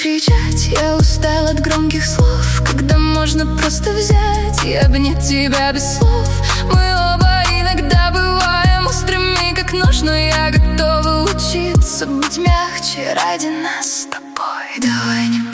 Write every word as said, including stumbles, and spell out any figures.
кричать, я устал от громких слов. Когда можно просто взять и обнять тебя без слов. Мы оба иногда бываем острыми, как нож, но я готова учиться быть мягче ради нас с тобой. Давай не